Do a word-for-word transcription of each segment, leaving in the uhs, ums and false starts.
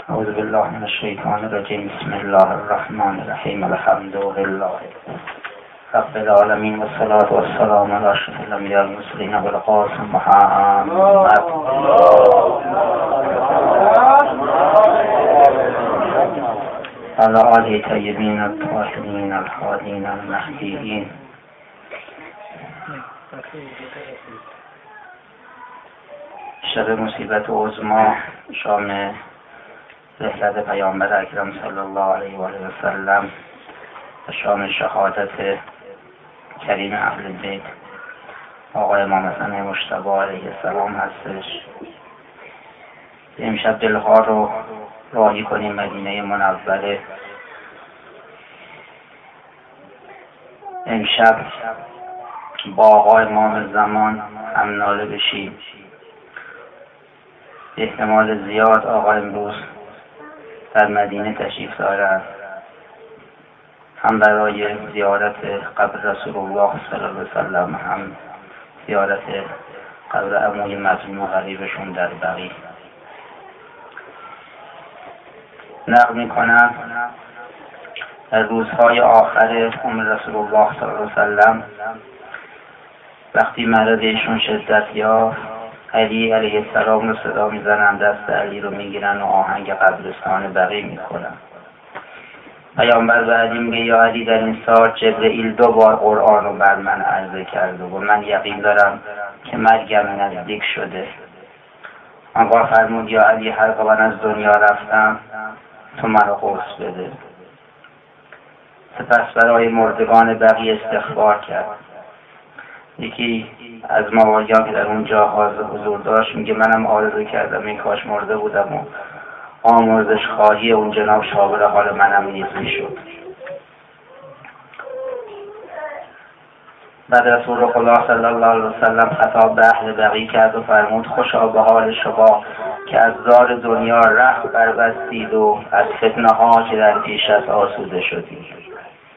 اعوذ بالله من الشیطان الرجیم. بسم الله الرحمن الرحیم. الحمد لله رب العالمین و الصلاة و السلام علی اشرف الانبیاء والمرسلین ابو القاسم محمد علی آله طیبین الطاهرین الهادین المهدیین. شب مصیبت عظما، شام رحلت پیامبر اکرم صلی الله علیه و آله و سلم و شام شهادت کریم اهل بیت آقای امام حسن مجتبی علیه السلام هستش. امشب دلها رو راهی کنیم مدینه منوره. امشب با آقای امام زمان هم ناله بشیم. احتمال زیاد آقا امروز در مدینه تشریف دارند، هم برای زیارت قبر رسول الله صلی الله علیه و سلم، هم زیارت قبر عموی مظلوم و غریبشون در بقیع. نقل میکنم در روزهای آخر عمر رسول الله صلی الله علیه و سلم وقتی مرض ایشون شدت یافت، علی علیه السلام رو صدا میزنن، دست علی رو میگیرن و آهنگ قبرستان بقیع میکنن. پیامبر به علی میگه یا علی در این ساعت جبرئیل دو بار قرآن رو بر من عرضه کرده و من یقین دارم که مرگم نزدیک شده. آقا فرمود یا علی هر قبل از دنیا رفتم تو منو غسل بده. سپس برای مردگان بقیع استغفار کرد. یکی از موالیان که در اونجا حضور داشت میگه منم آرزو کردم این کاش مرده بودم و آمرزش خواهی اون جناب شاور حال منم نیز میشد. بعد رسول خدا صلی الله علیه وسلم خطاب به اهل بقیع کرد و فرمود خوشا به حال شما که از زار دنیا ره بربستید و از فتنه ها که در پیش از آسوده شدید.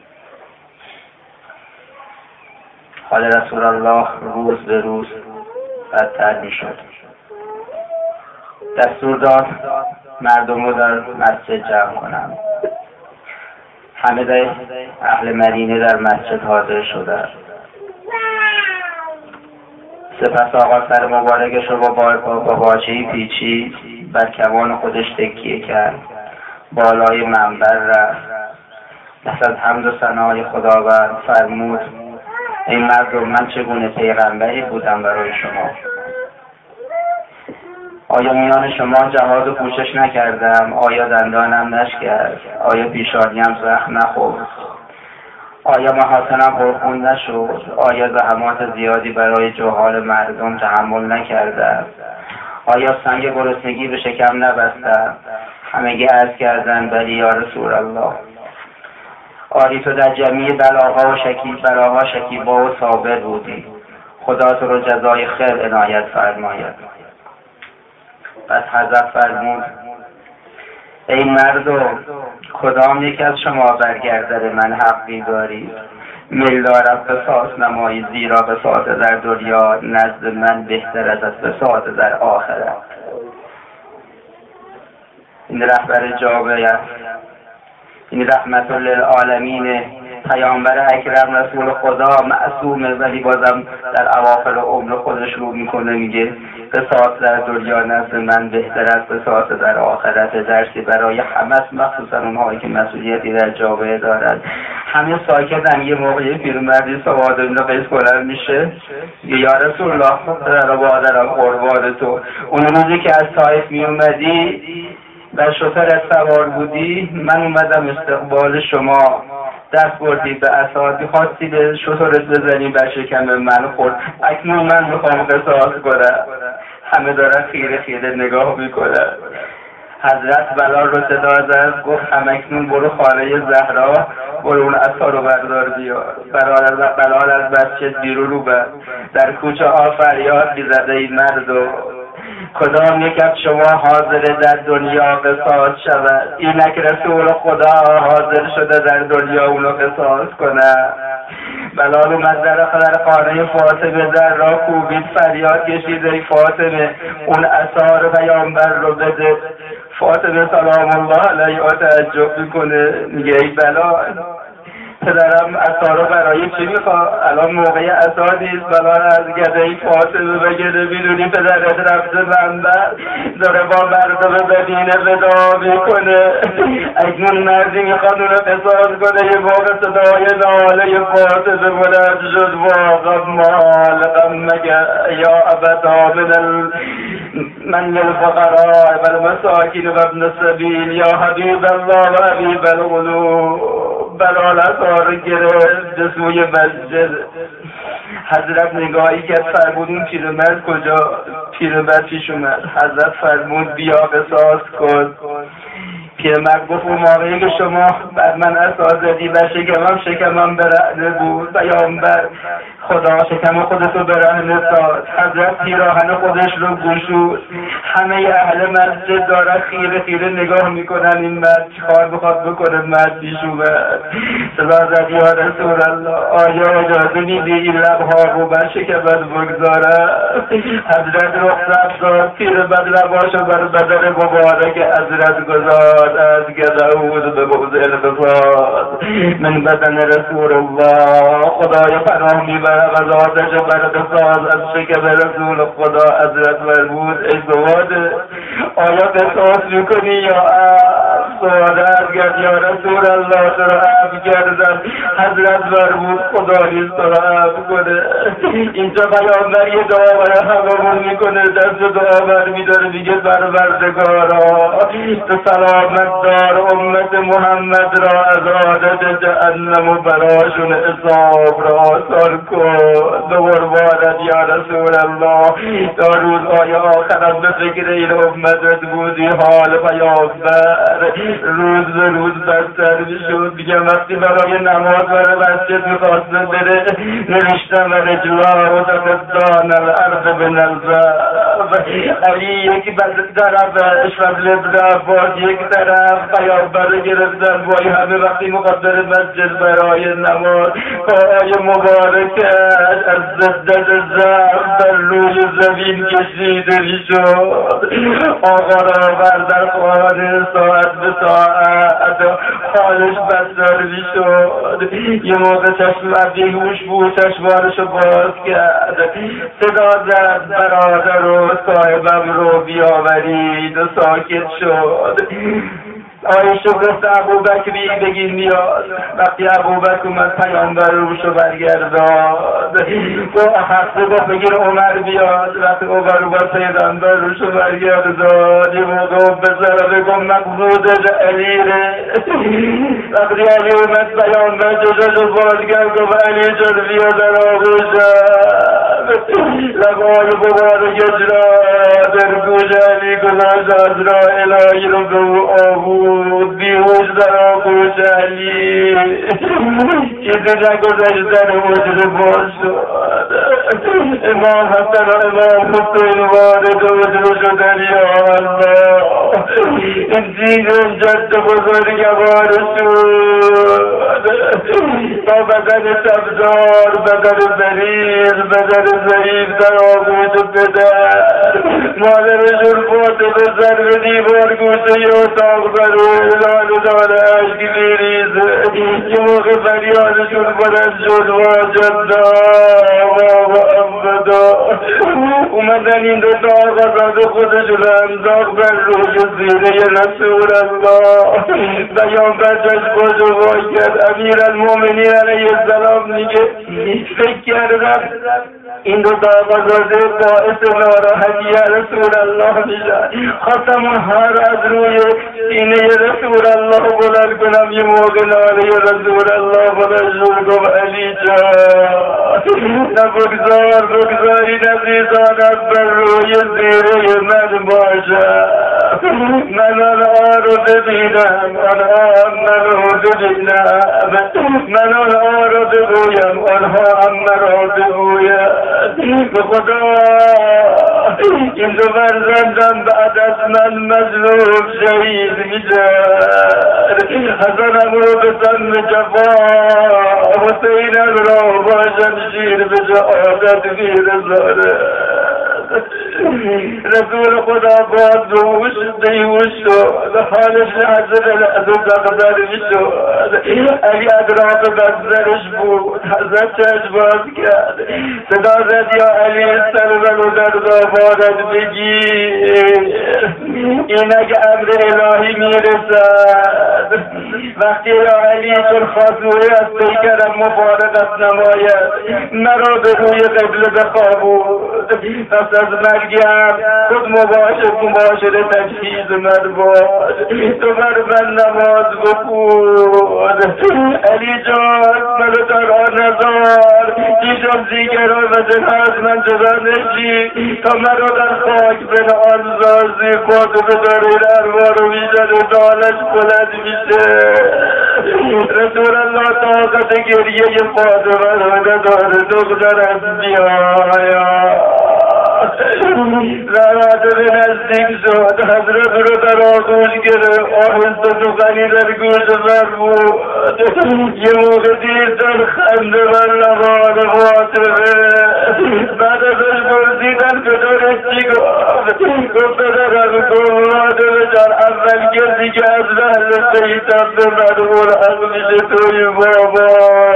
حال رسول الله روز به روز بدتر می شد. دستور داد مردم رو در مسجد جمع کنند. همه در اهل مدینه در مسجد حاضر شدند. سپس آقا سر مبارکش رو با باچه‌ای پیچید، بر کمان خودش تکیه کرد، بالای منبر رفت، پس از حمد و ثنای خداوند فرمود این مردم من چگونه پیغمبری بودم برای شما؟ آیا میان شما جهاد و پوشش نکردم؟ آیا دندانم نشکست؟ آیا پیشانیم زخم نخورد؟ آیا محاسنم پرخون نشد؟ آیا زحمات زیادی برای جهال مردم تحمل نکردم؟ آیا سنگ گرسنگی به شکم نبستم؟ همگی عرض کردند بلی یا رسول الله. آری تو در جمعی بلاها و شکیب بلاها شکیبا و صابر بودی، خدا تو رو جزای خیر عنایت فرماید. پس حضرت فرمود ای مردم کدام یک از شما برگردر من حقی دارید؟ ملدارت بساط نمایی، زیرا بساط در دنیا نزد من بهتر از بساط در آخرت. این رهبر جامعه است، این رحمت للعالمین پیامبر اکرم رسول خدا معصومه، ولی بازم در اواخر عمر خودش رو میکنه میگه بساط در دنیا نزد من بهتر از بساط در آخرت. درسی برای همه، مخصوصا اونهایی که مسئولیتی در جامعه دارد. همه ساکتن. یه موقعی پیرمردی سواد بن قیس بلند میشه یا رسول الله در بادرم قربان تو، اون روزی که از طائف میومدی در شترت سوار بودی، من اومدم استقبال شما، دست بردی به عصا، می‌خواستی به شترت بزنی، بر شکم من خورد، اکنون من میخوام قصاص کنم. همه دارن خیره خیره نگاه میکنن. حضرت بلال رو صدا زد، گفت همکنون برو خانه زهرا، برو اون عصا رو بردار بیار. بلال, بلال از مسجد بیرون رو بر در کوچه ها فریاد می‌زد ای مردم کدام یک از شما حاضر در دنیا قصاص شود؟ اینک رسول خدا حاضر شده در دنیا اونو قصاص کنه. بلال اومد در خانه فاطمه، در را کوبید، فریاد کشید ای فاطمه اون عصا رو پیامبر رو بده. فاطمه سلام الله علیها تعجب میکنه، میگه ای بلا پدرم عصا رو برای چی میخواد؟ الان موقع عصا نیست. بلا از گده ای فاطمه بگیره، میدونی پدرت رفته منبر داره با مردم مدینه ودا میکنه، اکنون مردی میخواد اونو قصاص کنه. یه موقع صدای ناله فاطمه بلند شد، واقع مال غمک یا ابدا من ال... من الفقراء والمساکین و ابن السبیل یا حبیب الله و حبیب القلوب. بلالت آره گرفت سوی مسجد. حضرت نگاهی کرد، فرمود پیرمرد کجا؟ پیرمرد پیش اومد. حضرت فرمود بیا قصاص کن. پیرمرد گفت اون موقعی که شما بر من عصا زدی و شکمم شکمم برهنه بود، پیامبر خدا شکم خودتو برهنه ساز. حضرت پیراهن خودش رو گشود. همه اهل مسجد دارن خیره خیره نگاه میکنن این مرد چیکار بخواد بکنه. مرد پیش اومد، صدا زد یا رسول الله آیا اجازه میدی این لبها رو بر شکمت بگذارم؟ حضرت رخصت داد، پیرمرد لباشو بر بدن مبارک حضرت گذاشت. از گداود به موضع الفساد من بدن رسول الله. خدای پناه میبرم از آتش برقصاص از شکم رسول خدا. حضرت فرمود ای سواده آیا قصاص میکنی یا سواده ازگرد یا رسول الله تو را عفو کردم. حضرت فرمود خدا نیست تو را عفو کنه. اینجا پیامبر یه دعا برای هممون میکنه، دست دعا برمیداره، میگه پروردگارا تو سلامت دار امت محمد را از عادت جهنم و براشون حساب را آسان کن. به قربانت یا رسول الله تا روزهای آخرم به فکر این امتت بودی. حال پیامبر روز به روز بدتر میشد. میگم وقتی برای نماز برای مسجد میخواست بره نوشتم و رجلا و تفدان الارض بن الزب. علی یکی طرفش فضل ابن عباس یک طرف پیامبر گرفتن وای همه وقتی مقدر مسجد برای نماز پای مبارکش از زدت زب بر روی زمین کشیده میشد. آقا را بردر خانه ساعت به ساعت حالش بدتر میشد. یه موقع چشم بیهوش بود، چشمانشو باز کرد، صدا زد برادر و صاحبم رو بیاورید و ساکت شد. آیشه گفت ابوبکری بگین میاد. وقتی ابوبکر اومد پیامبر روشو برگرداد. گفت حقه گفت بگیر عمر بیاد. وقتی عمر اومد پیامبر روشو برگرداد. یه موقع بزره بگم مقصود علیره. وقتی علی اومد پیامبر جوشو بازگرد گفت علی جان بیا در آغوشم. لبای مبارکش را در گوش علی گذاشت. از را الهی رو به او آبود بیهوش در آغوش علی. چیزی نگذشتن وجود باز شد. امام حسن و امام حسین وارد وجود شدن یا الله. این دین جد بزرگوار شد تا بدن سبزار، بدن بریز، بدن ضعیف در آغوش پدر. مادرشون فاطمه سر به دیوار گوشه یا اتاق بر روی لال داره عشق میریزه. یه موقع فریادشون بلند شد واجدا و محمدا. اومدن این دو تا آقازاد خودشون انداخت بر روی زیره رسول الله. پیامبر چشماشو وا کرد. امیرالمومنین علیه السلام میگه فکر کردم این دو تا آقازاده باعث ناراحتی رسول الله میشن. خواستم اونها رو از روی سینه رسول الله بلند کنم. یه موقع ناله رسول الله بلند شد گفت علی جان نبگذار بگذاری نزیزانت بر روی زیره من باشم. من آنها رو ببینم، آنها هم من رو ببینم. من آنها رو بگویم، آنها هم من رو بگویم. به خدا این دو فرزندم بعد از من مظلوم شهید میشن. حسنم رو به سن جفا، حسینم رو با شمشیر به شهادت میرساند. رسول خدا باز دوش دیوش شد حالش لحظه لحظه دقدر میشد علی ادراک بزرش بود حضرت چشم باز کرد صدا زد یا علی سلام در دامادت بگی این اگه امر الهی میرسد وقتی یا علی چون خاصوه از پیکرم مفارقت نماید مرا به روی قبله بخوابود پس از مرگم خود مباشر مباشر تجهیز من باد تو بر من نماز بخود علی جان منو در آن نزار دیشم زیگران و جناز من جدا نشی تا مرا در خاک بین آن زازی باد و بدارین اروا رو میزد و دالش بلند میشه رسول الله طاقت گریه فاطمه رو نداره دخترم بیایا زماده به نزدیک شد حضرت رو در آغوش گرفت آهسته سخنی در گوش فرمود یه موقع دیر در خنده بر لبان فاطمه بعد ازش پرسیدن کجا چی گفت گفت پدرم گفت فاطمه جان اول کسی که از رحل شیطان به مدخول حق میشه توی بابا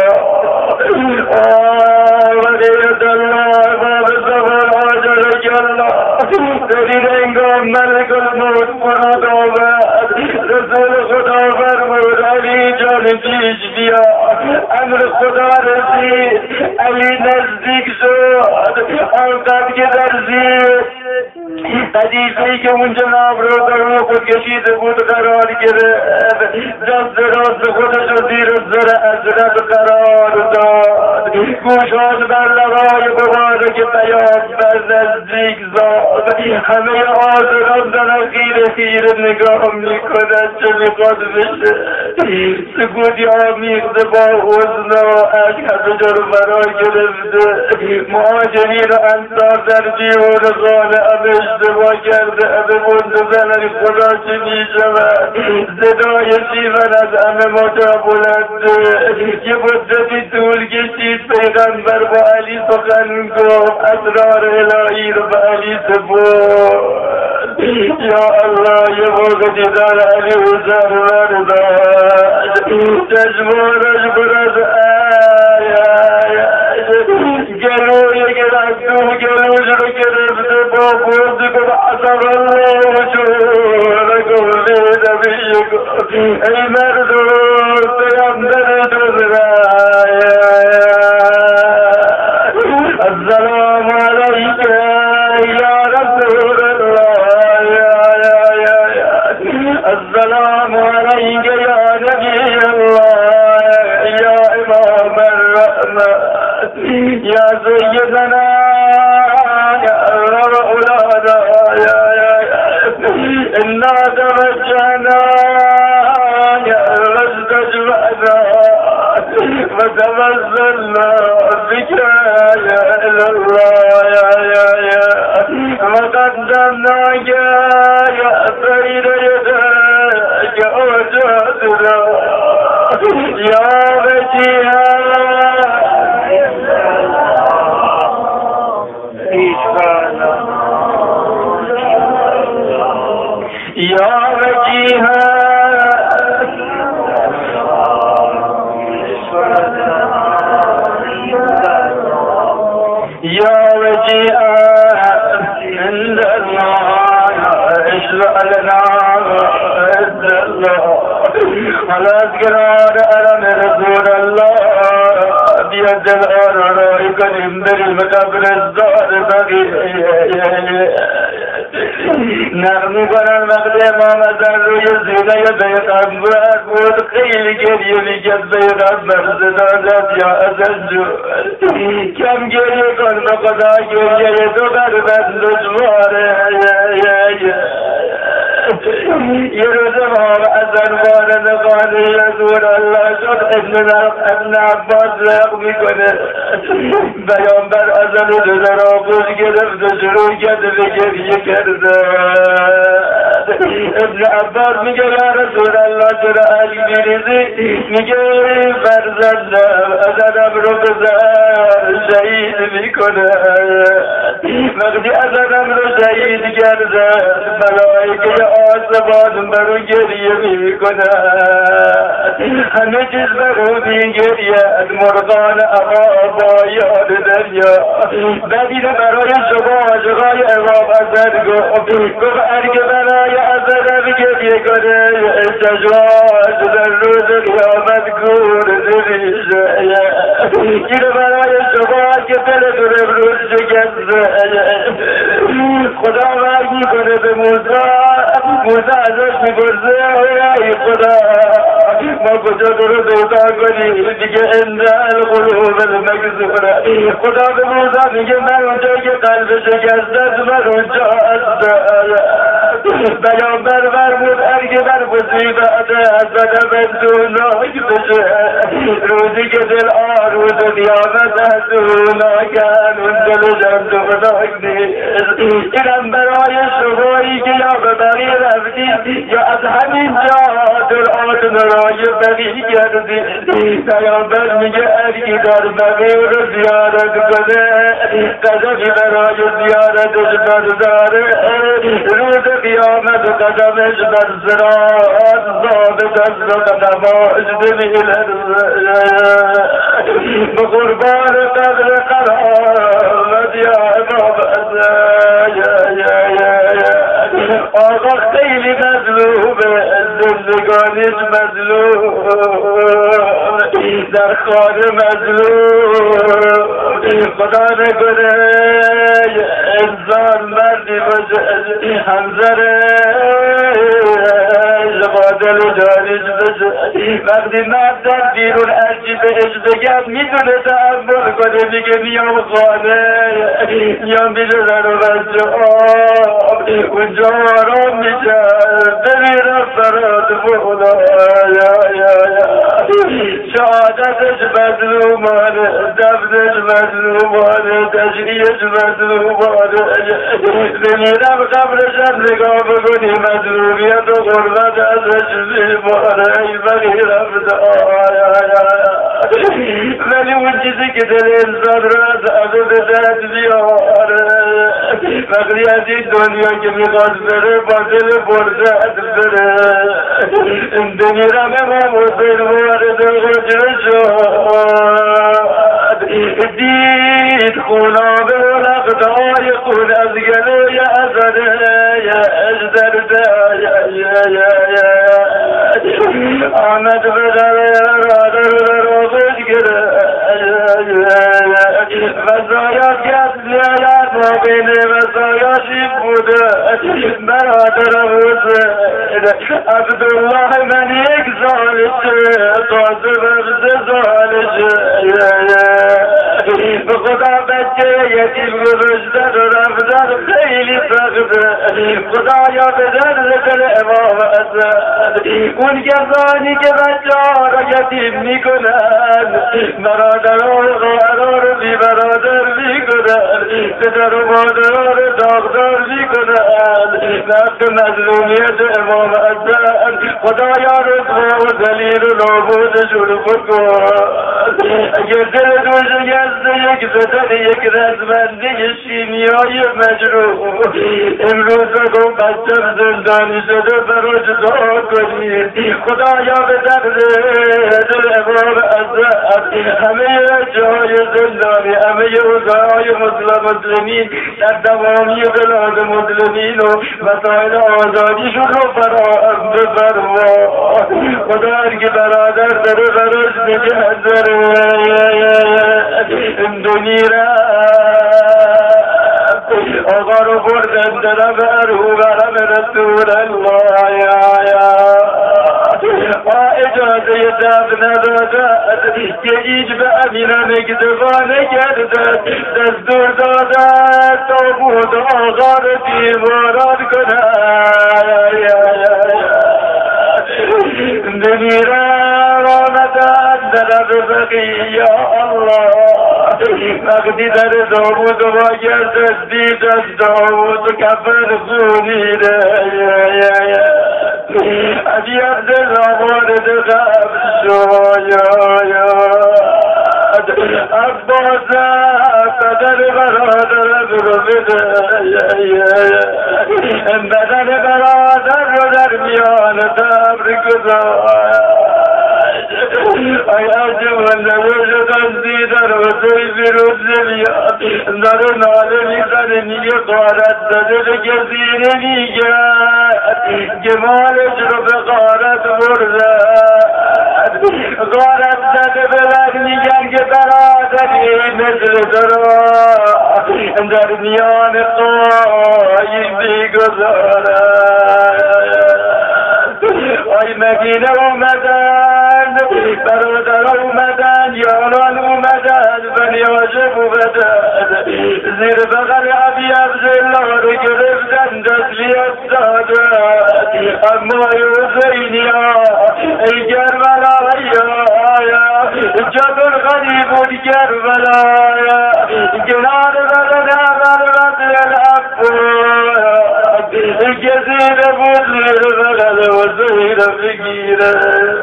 آه و غیرت الله باب سفر آجرک الله در این انگام ملک الموت فرود آمد رسول خدا فرمود علی جان پیش بیا امر خدا رسید علی نزدیک شد آنقدر که در زیر قدیسه‌ای که اون جناب رو در رو خود کشیده بود قرار گرفت دست راست به خودش رو زیر زر حضرت قرار داد گوشاش بر لبای مبارک پیامبر نزدیک زاد همه حاضران در خیره خیره نگاه میکنند چه میخواد بشه سکوتی آمیخته با حزن و اشک همه جا رو فرا گرفته مهاجرین و انصار در دیوار خانه همه اشتباه کرده همه منتظرن خدا چه میشود صدای شیون از همه ما جا بلنده یه مدتی طول کشید پیغمبر با علی سخن گفت اسرار الهی رو به علی سپرد یا الله یه موقع دیدار علی حسین برداشت چشمانش پر از آی آی آی گلوی گرفتو گلوش رو گرفته با بردی که عصب الله شور گفت نبی گفت ای مردم پیامبر دوزرای السلام علیک یا رسول الله السلام علیک یا نبی الله یا امام الرحمت یا سیدنا یا مولانا انا توجهنا یا واستجمعنا وتوسلنا بك يا إلى الله يا يا يا وقدمناك يا خير يداك وجهتنا يا وجيها يا وجيها يا وجيها عند الله اشفع لنا عند الله على أذكار ألم رسول الله بيد الأرائك الإمدر المكبر الزار بغي نرمی کنن وقت امام در روی زینه پیغمبر بود خیلی گریه میکرد پیغمبر صدا زد یا عزیز کم گریه کن به خدا گریه تو بر من دشواره یه روز امام حسن وارد خانه رسول الله شد ابن عباس رق میکنه پیامبر حسن رو در آغوش گرفت و شروع کرد به گریه کرده ابن عباس میگه یا رسول الله چرا علی میریزی؟ میگه فرزندم ازدم رو بزن شهید میکنه. وقتی ازدم رو شهید کردن ملائکه آسمان برو گریه میکنه، همه چیز برو میگرید، مرغان اما بایان دریا. بدین برای شما عاشقای امام حسن گفت گفت ارگ برای حسن گریه کنه چشماش در روز قیامت گور نمیشه. این برای شما که دلتون امروز شکسته. خدا وحی میکنه به موسی، موسی ازش میپرسه ای خدا ما کجا تو رو دوتا کنیم؟ دیگه اندل قلوب المکسوره. خدا به موسی میگه من اونجا که قلب شکسته من اونجا هستم. پیامبر فرمود ارگه بر مصیبت حسن بندوناک بشه، روزی که دل آروز و قیامت حسوناکن اون دل جندوناک نیست. اینم برای شمایی که یا به بقی رفتی یا از همین جا دل رای بقی کردی. پیامبر میگه ارگی در بقی رو زیارت کنه قدمی برای زیارتش برداره، روز قیامت و قدمش بر صراط ثابت است و قدماش نمی‌لرزه. به قربان قدر قرامت یا امام حسن یا یا یا یا آقا خیلی مظلومه، زندگانیش مظلوم، در خانه مظلوم. خدا نکنه انسان مردی باشه همزره با دل و جانش بشه. وقتی مرد در بیرون ارچی بهش بگم میتونه تحمل کنه، میگه میام خانه میام بیرون رو بچه آب اونجا آرام میشه بمیرم فراد مولا. یا یا یا شهادتش مظلومانه، دفنش مظلومانه، تشریعش مظلومانه. بمیرم قبرشم نگاه بکنی مظلومیت و غربت ازش میمانه. ای بقی رفت ولی اون چیزی که دل انسان رو از عدو به درد بیاره وقتی از این دنیا که میخواد بره با دل برزد بره. بمیرم امام حسین وارد حجره شد، دید خونابه و لقدهای خون از گلوی حسنه اجدرده آمد به در رادر رو بشگره وزایات گفت زیادت ما بین وزایات این بوده برادر حسین عبدالله من یک زالشه تازه بفز زالشه. به خدا بچه یتیم گذاشتن و رفتن خیلی سخته. خدایا به درد دل امام حسن اون کسانی که بچه ها را یتیم میکنن، برادران و خواهران رو بی برادر میکنن، پدر و مادران رو داغدار میکنن. وقت مظلومیت امام حسن خدایا رسوا و ذلیل و نابودشون بکن. اگر دل دوش گزده یک زدن یک رزمنده شیمیای مجروح امروز بگم بچم زندانی شده براش دعا کنید. خدایا به درد دل امام حسن همه جای زندانی، همه روزهای مسلم مسلمین در تمامی بلاد مسلمین و مسائل آزادیشون رو فراهم بفرما. خدا هرگی برادر داره براش نگه داره. اندونی آقا رو بردن در برو برم رسول الله. یا یا اجازه دفن ندادد که هیچ به امینم اکتفا نکردد، دستور دادد تابوت آقا رو دیواران کنند. بمیرم آمدن در بقی یا الله وقتی در داوود و باگرد دید از داوود و کفر خونیره عبیت زمارد قبل شاید عباس بدن برادر رو بده بدن برادر رو در میان دبر گذاشت ای عجب نوشت از دیدن و توی بیرون زمیاد داره ناله میزنه میگه غارت زده به کسی نمیگه گمالش رو به غارت بردن غارت زده به لگ میگن که برادری مثل درا در میان خواهی میگذاره آی مدینه اومدن برادر اومدن یاران اومدن بنی هاشم اومدن زیر بغل ابی عبدالله رو گرفتن تسلیت دادن اما حسینی ها ای کربلایا جبل غریب کربلایا کنار بدن عمل بدل العباس کسی بود زیر بغل و زیر بگیره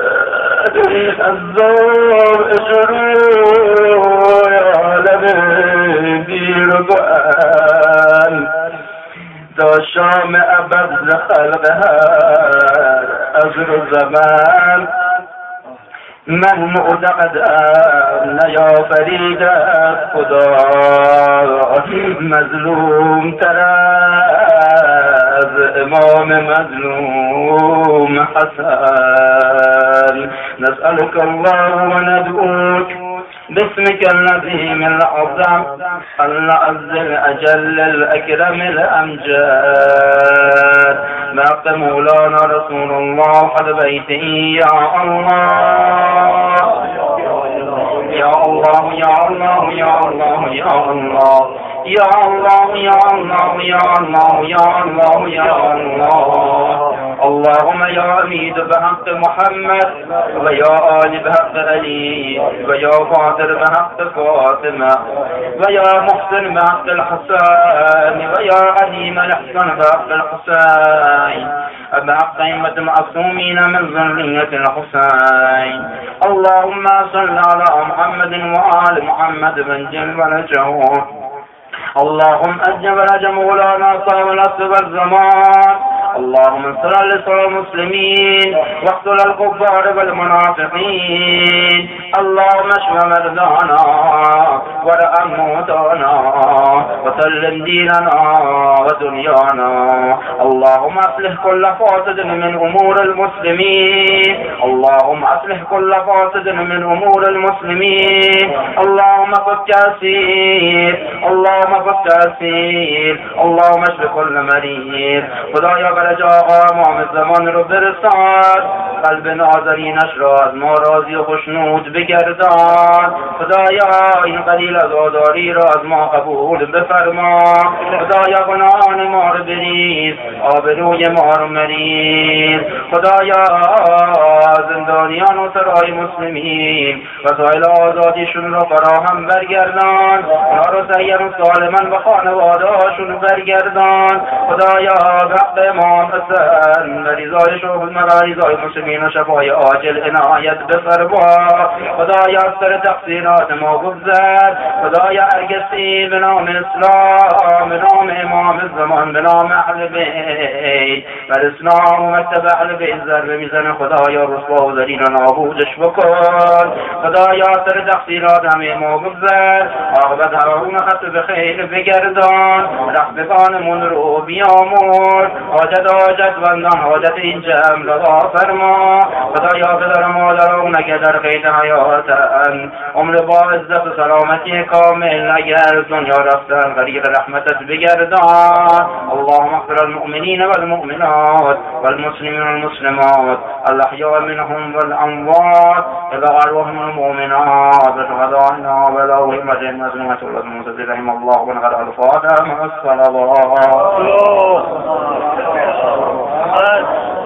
الزور شروع عالم دیر و گوان تا شام عبد خلق هر از رو زمان من معتقدم نیافرید از خدا مظلوم تر از امام مظلوم حسن نسألك الله وندعوك باسمك العظيم الأعظم العز الأجل الأكرم الأمجاد بحق مولانا رسول الله حد بيته يا الله يا الله يا الله يا الله يا الله يا الله يا الله يا الله يا الله يا الله اللهم يا أميد بحق محمد ويا آل بحق علي ويا فاطر بحق فاطمة ويا محسن بحق الحسين ويا عليم الأحسن بحق الحسين بحق أئمة المعصومين من ذرية الحسين اللهم صل على محمد وآل محمد من جل ولجه اللهم أجب لجم مولانا صاحب العصر والزمان اللهم انصر لسوء المسلمين واقتل الكفار والمنافقين اللهم اشف مرضانا وارحم موتانا وسلم ديننا ودنيانا اللهم اصلح كل فاسد من امور المسلمين اللهم اصلح كل فاسد من امور المسلمين اللهم فك اسير اللهم فك اسير اللهم اشف كل مريض خدایا برج آقا امام زمان رو برسان قلب ناظرینش را از ما راضی و خوشنود بگردان خدایا این قلیل از آزاری را از ما قبول بفرما خدایا گناهان ما رو بریز آبروی ما رو مریز خدایا زندانیان و سرای مسلمین وسایل آزادیشون را فراهم برگردان اونا رو سیر و سالمن و خانواده هاشون برگردان خدایا وقت امام حسن مریضای شهود مریضای مسلمین و شفای عاجل عنایت بفرما خدایا سر تقصیرات ما بگذر خدایا ارگسی به نام اسلام به نام امام الزمان به نام اهل بیت بر اسلام و مکتب اهل بیت ضربه میزنه خدایا رسوا و ذلیل و نابودش بکن خدایا سر تقصیرات همه ما بگذر عاقبت هارون خط به خیر بگردان رفقانمون رو بیامور حاجت حاجت بندان حاجت این جمع رضا فرما خدایا پدر مادران اگر در قید حیاتن عمر با عزت و سلامتی کامل اگر دنیا رفتن غریق رحمتت بگردان اللهم اغفر المؤمنین والمؤمنات والمسلمین والمسلمات الاحیاء منهم والاموات الى ارواحهم المؤمنات وشهدائنا والاولین المظلومة والمعتدين رحم الله ونقل الفاتحة مع الصلوات